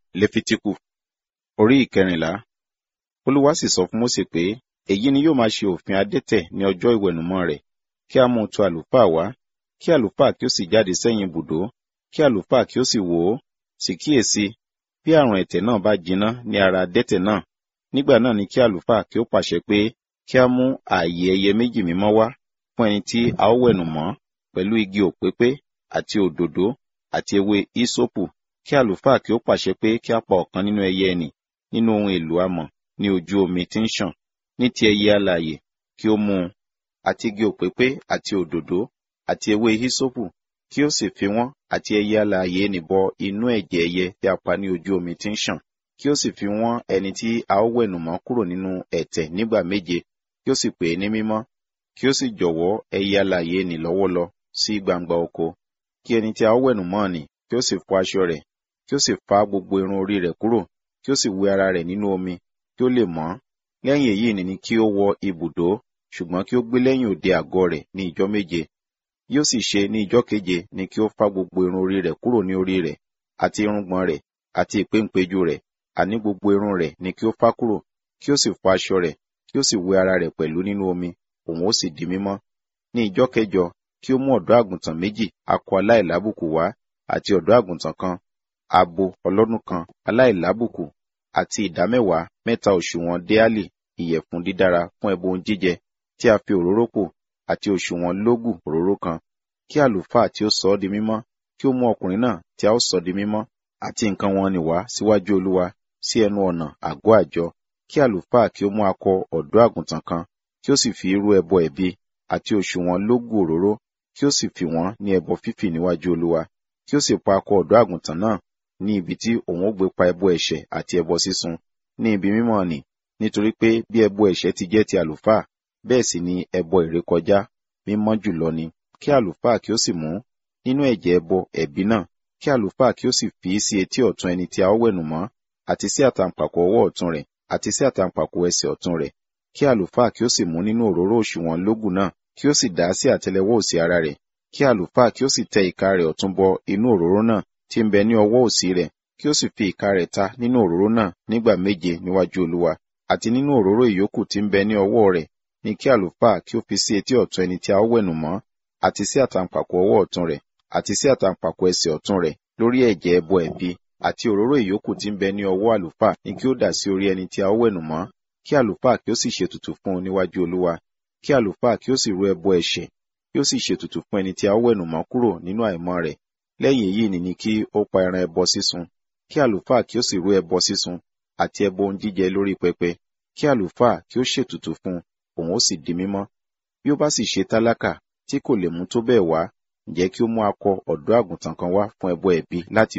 Lefitiku orí ìkẹrìnlá. Olúwa sì sọ fún Mósè pé, èyí ni yóò máa ṣe òfin adẹ́tẹ̀ ní ọjọ́ ìwẹ̀nùmọ́ rẹ̀, kí a mú un tọ̀ àlùfáà wá, kí àlùfáà kí ó sì jáde sẹ́yìn ibùdó, kí àlùfáà kí ó sì wò ó, sì kíyèsí, bí àrùn ẹ̀tẹ̀ náà bá jiná ní ara adẹ́tẹ̀ náà, nígbà náà ni kí àlùfáà kí ó pàṣẹ pé kí a mú ààyè ẹyẹ méjì mímọ́ wá fún ẹni tí a ó wẹ̀nùmọ́, pẹ̀lú igi òpépé àti òdòdó àti ewé ísópù, kí àlùfáà kí ó pàṣẹ pé kí a pa ọ̀kan nínú ẹyẹ ẹnì nínú ohun èlò amọ̀ ní ojú omi tí ń ṣàn, ní ti ẹyẹ alààyè kí ó mú un, àti igi òpépé àti òdòdó àti ewé ísópù, kí ó sì fi wọ́n àti ẹyẹ alààyè ẹnì bọ inú ẹ̀jẹ̀ ẹyẹ tí a pa ní ojú omi tí ń ṣàn, kí ó sì fi wọ́n ẹni tí a ó wẹ̀nùmọ́ kúrò nínú ẹ̀tẹ̀ nígbà méje, kí ó sì pè é ní mímọ́, kí ó sì jọ̀wọ́ ẹyẹ alààyè ẹnì lọ́wọ́ lọ sí gbangba oko, kí ẹni tí a ó wẹ̀nùmọ́ nì kí ó sì fọ aṣọ rẹ̀, kí ó sì fá gbogbo irun orí rẹ̀ kúrò, kí ó sì wẹ ara rẹ̀ nínú omi, kí ó lè mọ́. Lẹ́yìn èyí ni kí ó wọ ibùdó, ṣùgbọ́n kí ó gbé lẹ́yìn òde àgọ́ rẹ̀ ní ijọ́ méje. Yóò sì ṣe ní ijọ́ keje ni kí ó fá gbogbo irun orí rẹ̀ kúrò ní orí rẹ̀, àti irùngbọ̀n rẹ̀, àti ìpéǹpéjú rẹ̀, àní gbogbo irun rẹ̀ ni kí ó fá kúrò, kí ó sì fọ aṣọ rẹ̀, kí ó sì wẹ ara rẹ̀ pẹ̀lú nínú omi, òun ó sì di mímọ́. Ní ijọ́ kẹjọ kí ó mú ọ̀dọ́ àgùntàn méjì akọ aláìlábùkù wá, àti ọ̀dọ́ àgùntàn kan, abo ọlọ́dún kan aláìlábùkù, àti ìdámẹ́wàá mẹ́ta òṣùwọ̀n déálì ìyẹ̀fun dídára fún ẹbọ ohun jíjẹ tí a fi òróró pò, àti òṣùwọ̀n lógù òróró kan. Kí àlùfáà tí ó sọ ọ́ di mímọ́ kí ó mú ọkùnrin náà tí a ó sọ di mímọ́ àti nǹkan wọn nì wá síwájú Olúwa sí ẹnu ọ̀nà àgọ́ àjọ. Kí àlùfáà kí ó mú akọ ọ̀dọ́ àgùntàn kan, kí ó sì fi irú ẹbọ ẹ̀bi àti òṣùwọ̀n lógù òróró, kí ó sì fi wọ́n ní ẹbọ fífì níwájú Olúwa. Kí ó sì pa akọ ọ̀dọ́ àgùntàn náà ní ibi tí òun ó gbé pa ẹbọ ẹ̀ṣẹ̀ àti ẹbọ sísun ní ibi mímọ́ nì, nítorí pé bí ẹbọ ẹ̀ṣẹ̀ ti jẹ́ ti àlùfáà, bẹ́ẹ̀ sì ni ẹbọ ìrékọjá mímọ́ jùlọ ni. Kí àlùfáà kí ó sì mú nínú ẹ̀jẹ̀ ẹbọ ẹ̀bi náà, kí àlùfáà kí ó sì fi sí etí ọ̀tún ẹni tí a ó wẹ̀nùmọ́, àti sí àtàǹpàkò ọwọ́ ọ̀tún rẹ̀, àti sí àtàǹpàkò ẹsẹ̀ ọ̀tún rẹ̀. Kí àlùfáà kí ó sì mú nínú òróró òṣùwọ̀n lógù náà, kí ó sì dà á sí àtẹ́lẹwọ́ òsì ara rẹ̀. Kí àlùfáà kí ó sì tẹ ìka rẹ̀ ọ̀tún bọ inú òróró náà tí ń bẹ ní ọwọ́ òsì rẹ̀, kí ó sì fi ìka rẹ̀ ta nínú òróró náà nígbà méje níwájú Olúwa, àti nínú òróró ìyókù tí ń bẹ ní ọwọ́ rẹ̀ ni kí àlùfáà kí ó fi sí etí ọ̀tún ẹni tí a ó wẹ̀nùmọ́, àti sí àtàǹpàkò ọwọ́ ọ̀tún rẹ̀, àti sí àtàǹpàkò ẹsẹ̀ ọ̀tún rẹ̀, lórí ẹ̀jẹ̀ ẹbọ ẹ̀bi. Àti òróró ìyókù tí ń bẹ ní ọwọ́ àlùfáà ni kí ó dà sí orí ẹni tí a ó wẹ̀nùmọ́, kí àlùfáà kí ó sì ṣètùtù fún un níwájú Olúwa. Kí àlùfáà kí ó sì rú ẹbọ ẹ̀ṣẹ̀, kí ó sì ṣètùtù fún ẹni tí a ó wẹ̀nùmọ́ kúrò nínú àìmọ́ rẹ̀. Lẹ́yìn èyí ni kí ó pa ẹran ẹbọ sísun. Kí àlùfáà kí ó sì rú ẹbọ sísun àti ẹbọ ohun jíjẹ lórí pẹpẹ. Kí àlùfáà kí ó ṣètùtù fún un, òun ó sì di mímọ́. Bí ó bá sì ṣe tálákà tí kò lè mú tó bẹ́ẹ̀ wá, ǹjẹ́ kí ó mú akọ ọ̀dọ́ àgùntàn kan wá fún ẹbọ ẹ̀bi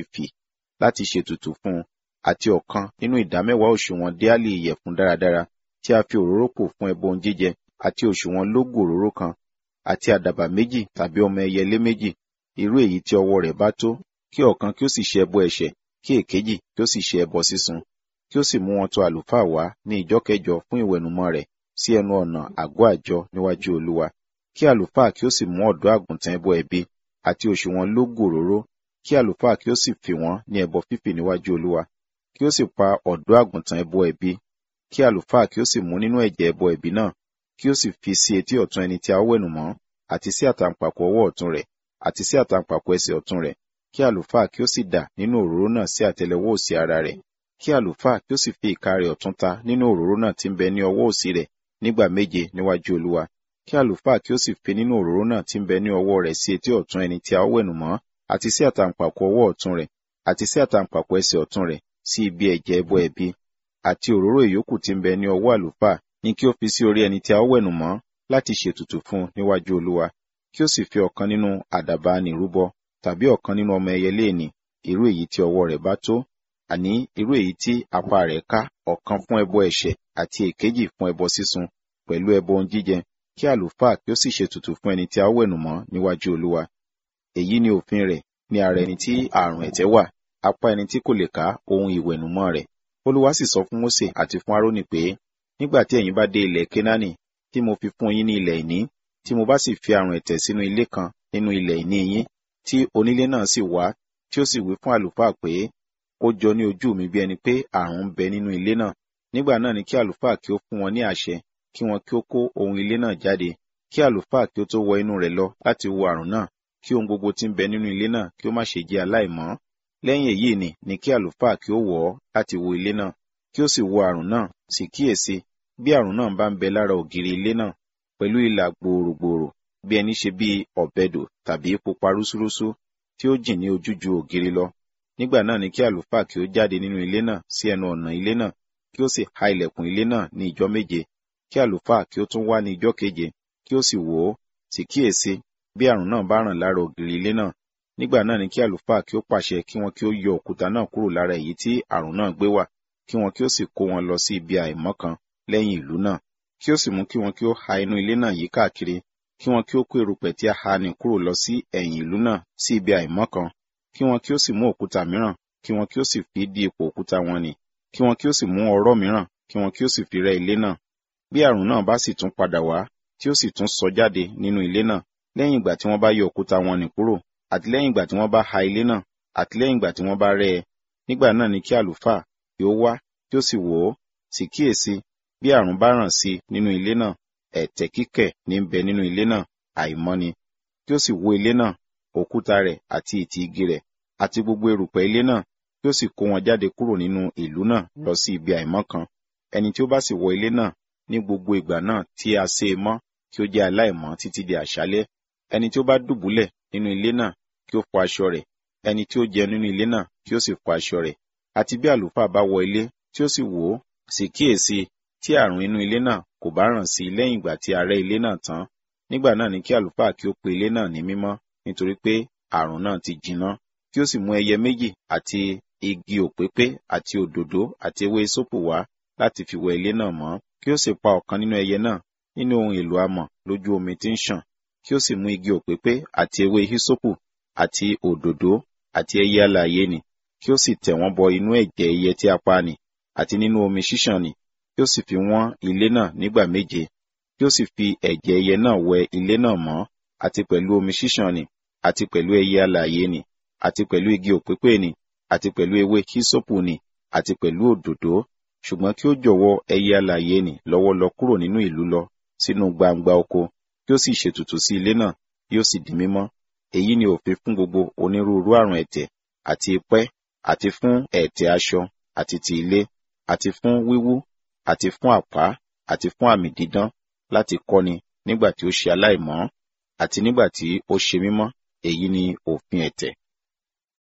láti ṣètùtù fún un, àti ọ̀kan nínú ìdámẹ́wàá òṣùwọ̀n déálì ìyẹ̀fun dáradára tí a fi òróró pò fún ẹbọ ohun jíjẹ, àti òṣùwọ̀n lógù òróró kan, àti àdàbà méjì tàbí ọmọ ẹyẹlé méjì, irú èyí tí ọwọ́ rẹ̀ bá tó. Kí ọ̀kan kí ó sì ṣe ẹbọ ẹ̀ṣẹ̀, kí èkejì kí ó sì ṣe ẹbọ sísun. Kí ó sì mú wọn tọ̀ àlùfáà wá ní ijọ́ kẹjọ fún ìwẹ̀nùmọ́ rẹ̀ sí ẹnu ọ̀nà àgọ́ àjọ níwájú Olúwa. Kí àlùfáà kí ó sì mú ọ̀dọ́ àgùntàn ẹbọ ẹ̀bi àti òṣùwọ̀n lógù òróró, kí àlùfáà kí ó sì fi wọ́n ní ẹbọ fífì níwájú Olúwa. Kí ó sì pa ọ̀dọ́ àgùntàn ẹbọ ẹ̀bi. Kí àlùfáà kí ó sì mú nínú ẹ̀jẹ̀ ẹbọ ẹ̀bi náà, kí ó sì fi sí etí ọ̀tún ẹni tí a ó wẹ̀nùmọ́, àti sí àtàǹpàkò ọwọ́ ọ̀tún rẹ̀, àti sí àtàǹpàkò ẹsẹ̀ ọ̀tún rẹ̀. Kí àlùfáà kí ó sì dà nínú òróró náà sí àtẹ́lẹwọ́ òsì ara rẹ̀. Kí àlùfáà kí ó sì fi ìka rẹ̀ ọ̀tún ta nínú òróró náà tí ń bẹ ní ọwọ́ òsì rẹ̀ nígbà méje níwájú Olúwa. Kí àlùfáà kí ó sì fi nínú òróró náà tí ń bẹ ní ọwọ́ rẹ̀ sí etí ọ̀tún ẹni tí a ó wẹ̀nùmọ́, àti sí àtàǹpàkò ọwọ́ ọ̀tún rẹ̀, àti sí àtàǹpàkò ẹsẹ̀ ọ̀tún rẹ̀, sí ibi ẹ̀jẹ̀ ẹbọ ẹ̀bi. Àti òróró ìyókù tí ń bẹ ní ọwọ́ àlùfáà ni kí ó fi sí orí ẹni tí a ó wẹ̀nùmọ́ láti ṣètùtù fún níwájú Olúwa. Kí ó sì fi ọ̀kan nínú àdàbà nì rúbọ, tàbí ọ̀kan nínú ọmọ ẹyẹlé nì, irú èyí tí ọwọ́ rẹ̀ bá tó, àní irú èyí tí apá rẹ̀ ká, ọ̀kan fún ẹbọ ẹ̀ṣẹ̀ àti èkejì fún ẹbọ sísun, pẹ̀lú ẹbọ ohun jíjẹ. Kí àlùfáà kí ó sì ṣètùtù fún ẹni tí a ó wẹ̀nùmọ́ níwájú Olúwa. Èyí ni òfin rẹ̀ ní ara ẹni tí àrùn ẹ̀tẹ̀ wà, apá ẹni tí kò lè ká ohun ìwẹ̀nùmọ́ rẹ̀. Olúwa sì sọ fún Mósè àti fún Árónì pé, nígbà tí ẹ̀yin bá dé ilẹ̀ Kénáánì tí mo fi fún yín ní ilẹ̀ ìní, tí mo bá sì fi àrùn ẹ̀tẹ̀ sínú ilé kan nínú ilẹ̀ ìní yín, tí onílé náà sì wá, tí ó sì wí fún àlùfáà pé, ó jọ ní ojú mi bí ẹni pé ààrùn ń bẹ nínú ilé náà. Nígbà náà ni kí àlùfáà kí ó fún wọn ní àṣẹ kí wọn kí ó kó ohun ilé náà jáde, kí àlùfáà kí ó tó wọ inú rẹ̀ lọ láti wo ààrùn náà, kí ohun gbogbo tí ń bẹ nínú ilé náà kí ó má ṣe jẹ́ aláìmọ́. Lẹ́yìn èyí ni kí àlùfáà kí ó wọ̀ ọ́ láti wo ilé náà, kí ó sì wo ààrùn náà, sì kíyèsí bí ààrùn náà bá ń bẹ lára ògiri ilé náà, pẹ̀lú ìlà gbòòrògbòòrò bí ẹni ṣe bí ọ̀bẹdò tàbí pupa rúsúrúsú tí ó jìn ní ojú ju ògiri lọ. Nígbà náà ni kí àlùfáà kí ó jáde nínú ilé náà sí ẹnu ọ̀nà ilé náà, kí ó sì ha ilẹ̀kùn ilé náà ní ijọ́ méje. Kí àlùfáà kí ó tún wá ní ijọ́ keje, kí ó sì wò ó, sì kíyèsí bí ààrùn náà bá ràn lára ògiri ilé náà. Nígbà náà ni kí àlùfáà kí ó pàṣẹ kí wọn kí ó yọ òkúta náà kúrò lára èyí tí ààrùn náà gbé wà, kí wọn kí ó sì kó wọn lọ sí ibi àìmọ́ kan lẹ́yìn ìlú náà. Kí ó sì mú kí wọn kí ó ha inú ilé náà yí káàkiri, kí wọn kí ó kó erùpẹ̀ tí a ha nì kúrò lọ sí ẹ̀yìn ìlú náà sí ibi àìmọ́ kan, kí wọn kí ó sì mú òkúta mìíràn, kí wọn kí ó sì fi dí ipò òkúta wọn nì, kí wọn kí ó sì mú ọ̀rọ̀ mìíràn, kí wọn kí ó sì fi rẹ́ ilé náà. Bí ààrùn náà bá sì tún padà wá, tí ó sì tún sọ jáde nínú ilé náà, lẹ́yìn ìgbà tí wọ́n bá yọ òkúta wọn nì kúrò, àti lẹ́yìn ìgbà tí wọ́n bá ha ilé náà, àti lẹ́yìn ìgbà tí wọ́n bá rẹ́ ẹ, nígbà náà ni kí àlùfáà kí ó wá, kí ó sì wò ó, sì kíyèsí bí ààrùn bá ràn sí nínú ilé náà, ẹ̀tẹ̀ kíkẹ̀ ní ń bẹ nínú ilé náà, àìmọ́ ni. Kí ó sì wó ilé náà, òkúta rẹ̀ àti ìtì igi rẹ̀, àti gbogbo erùpẹ̀ ilé náà, kí ó sì kó wọn jáde kúrò nínú ìlú náà lọ sí ibi àìmọ́ kan. Ẹni tí ó bá sì wọ ilé náà ní gbogbo ìgbà náà tí a sé e mọ́, kí ó jẹ́ aláìmọ́ títí di àṣálẹ́. Ẹni tí ó bá dùbúlẹ̀ nínú ilé náà, kí ó fọ aṣọ rẹ̀. Ẹni tí ó jẹ nínú ilé náà, kí ó sì fọ aṣọ rẹ̀. Àti bí àlùfáà bá wọ ilé, tí ó sì wò ó, sì kíyèsí tí ààrùn inú ilé náà kò bá ràn sí lẹ́yìn ìgbà tí a rẹ́ ilé náà tán, nígbà náà ni kí àlùfáà kí ó pe ilé náà ní mímọ́, nítorí pé ààrùn náà ti jiná. Kí ó sì mú ẹyẹ méjì àti igi òpépé àti òdòdó àti ewé sópù wá láti fi wẹ ilé náà mọ́. Kí ó sì pa ọ̀kan nínú ẹyẹ náà nínú ohun èlò amọ̀ lójú omi tí ń ṣàn. Kí ó sì mú igi òpépé àti ewé hísópù àti òdòdó àti ẹyẹ alààyè nì, kí ó sì tẹ̀ wọ́n bọ inú ẹ̀jẹ̀ ẹyẹ tí a pa nì, àti nínú omi ṣíṣàn nì, kí ó sì fi wọ́n ilé náà nígbà méje. Kí ó sì fi ẹ̀jẹ̀ ẹyẹ náà wẹ ilé náà mọ́, àti pẹ̀lú omi ṣíṣàn nì, àti pẹ̀lú ẹyẹ alààyè nì, àti pẹ̀lú igi òpépé nì, àti pẹ̀lú ewé hísópù nì, àti pẹ̀lú òdòdó. Ṣùgbọ́n kí ó jọ̀wọ́ ẹyẹ alààyè nì lọ́wọ́ lọ kúrò nínú ìlú lọ sínú gbangba oko, kí ó sì ṣètùtù sí ilé náà, yóò sì di mímọ́. Èyí ni òfin fún gbogbo onírúurú àrùn ẹ̀tẹ̀ àti ipẹ́, àti fún ẹ̀tẹ̀ aṣọ àti ti ilé, àti fún wíwú, àti fún àpá, àti fún àmì dídán, láti kọ́ni nígbà tí ó ṣe aláìmọ́, àti nígbà tí ó ṣe mímọ́. Èyí ni òfin ẹ̀tẹ̀.